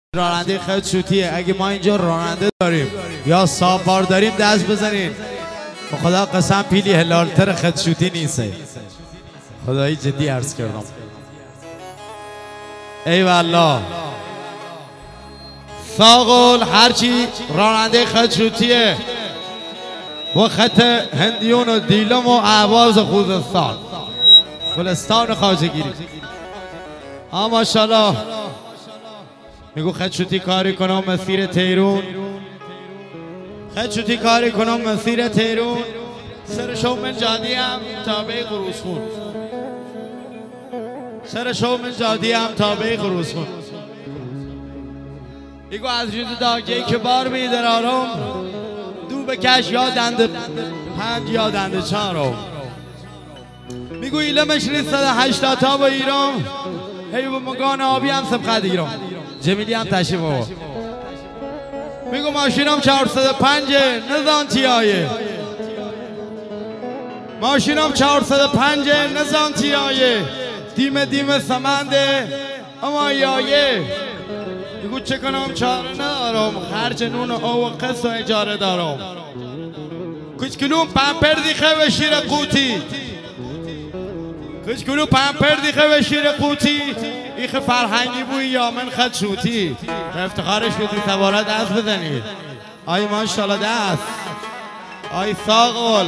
راننده خیلی شوتیه. اگه ما اینجا راننده داریم یا سابار داریم دست بزنین. خدا قسم پیلی هلالتر خیلی شوتی نیسته. خدایی جدی عرض کردم. ای والله ساقل هرچی راننده خیلی شوتیه و خط هندیون و دیلم و اهواز خوزستان گلستان خواجه‌گیری. ماشاءالله میگو خط شوتی کاری کنم مسیر تهرون، خط شوتی کاری کنم مسیر تهرون، سر شومن جادی هم تابع قروسخون، سر شومن جادی هم تابع قروسخون. میگو از جد داگی که بار میدرارم دو بکش یادند پنج یادند چارم. میگو ایلمش ریست 180 تا با ایران هی و مگان آبی هم سبقت ایران جمیلی هم تشریف بابا. میگو ماشینم 405 نزان تیایه، ماشینم 405 نزان تیایه، دیم دیم سمنده اما یایه. میگو چه کنم چاره ندارم خرج نون او و قصد و اجاره دارم. کچکلون پمپر دیخه و شیر قوتی، کچکلون پمپر دیخه و شیر قوتی، ایخ فرهنگی بوی یا من خد شوتی. افتخارش شوتی سواره دست بزنید. آی ماشاءالله دست. آی ساقل.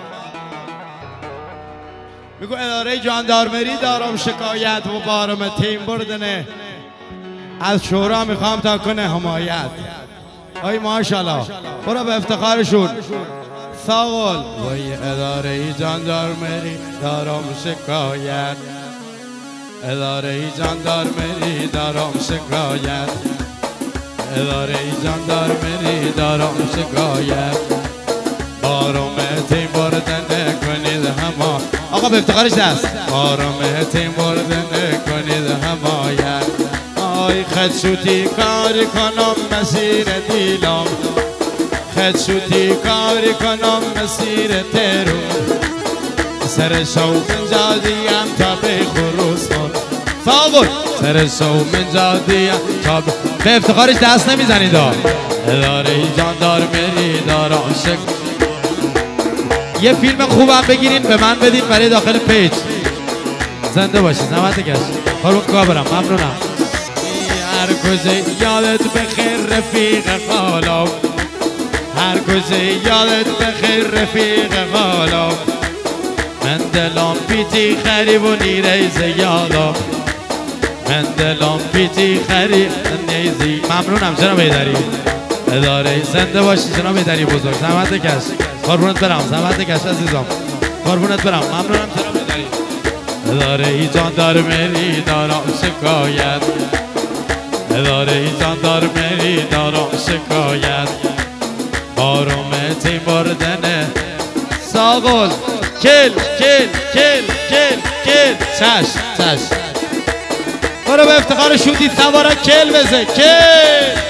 میگو اداره جاندارمری دارم شکایت و بارم تیم بردنه از شورا میخوام تا کنه حمایت. آی ماشاءالله برو به افتخارشون. ساقل وی اداره جاندارمری دارم شکایت، اداره جاندارمری دارم شکایت، اداره جاندارمری دارم شکایت، بارم تیم بردن کنید هما. آقا به افتخارش دست. بارم تیم بردن کنید حمایت. آی خد شوتی کاری کنم مسیر دیلم، خد شوتی کاری کنم مسیر تهرون، سر شوم جادیم تا به خروسخون. ساقل سر شوم جادیم تا به افتخارش دست نمیزنید. اداره جاندارمری دارم یه فیلم خوبم بگیرین به من بدین برای داخل پیج. زنده باشید. زحمت کش خانم کابرم ممنونم. هر کجا یادت بخیر رفیق خالم، هر کجا یادت بخیر رفیق خالم، من دلم پیتی خریب و نیره زیادم، من دلم پیتی خریب نیزی. ممنونم جناب ایدری. اداره زنده باشی جناب ایدری بزرگ. زحمت کش قربونت برم. زحمت کش عزیزم قربونت برم. ممنونم جناب ایدری. اداره جاندارمری دارم شکایت، اداره جاندارمری دارم شکایت، بارم تیم بردنه. ساقل کل کل کل کل کل چش برو به افتخار شوتی سواره کل بزه کل.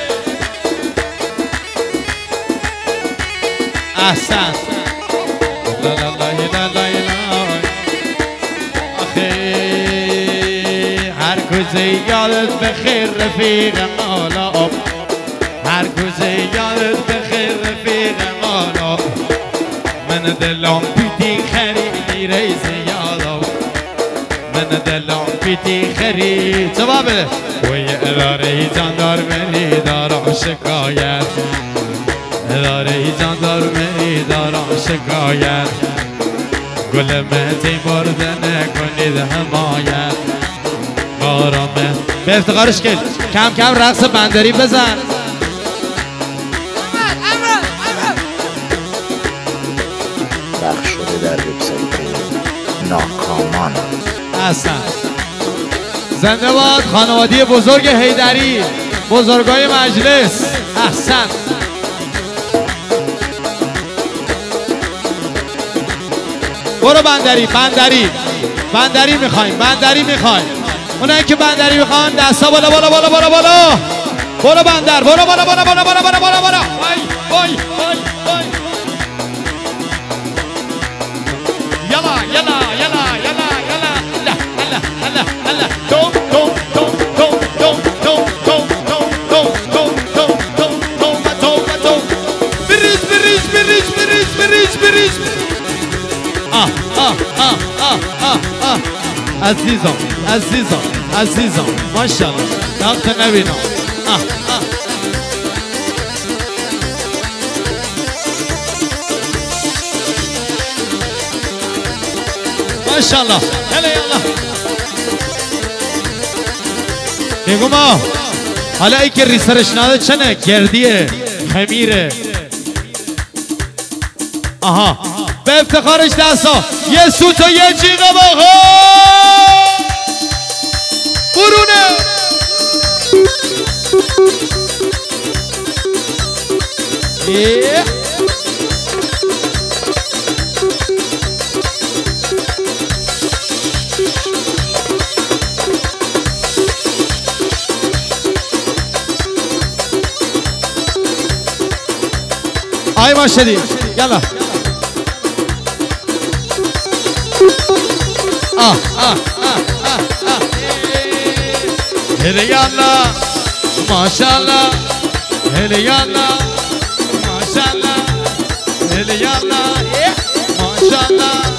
احسن. لا لا لا لا لا لا. آخه هر کجا یادت بخیر رفیق مالا، هر کجا یادت بخیر رفیق مالا، من دلم پیتی خرید نیره زیادا، من دلم پیتی خرید. جواب بده. وی اداره جاندارمری دارم شکایت، اداره جاندارمری دارم شکایت، گل مهتی بردن کنید حمایت، بارامه به افتخارش کن. کم کم رقص بندری بزن. پخش شده در وبسایت ناکامان. احسن. زنده باد خانوادی بزرگ حیدری، بزرگای مجلس. احسن. برو بندری بندری بندری میخوایم، بندری میخوایم. اونایی که بندری میخوان دستا بالا بالا بالا بالا بالا. برو بندر برو بالا بالا بالا بالا بالا بالا بالا. وای وای وای وای. یلا یلا یلا یلا یلا. الله الله الله الله. دو دو دو دو دو دو دو دو دو. بریز عزیزم عزیزم عزیزم ماشاءالله وقت نبینم ماشاءالله هلا يلا میگم حالا ای که ریسرش ناده چنه گردیه خمیره آها به افتخارش دستا یه سوت و یه جیغه باقا برونه آی ماشدی یلا هلی یلا ماشاءالله هلی یلا ماشاءالله هلی یلا ماشاءالله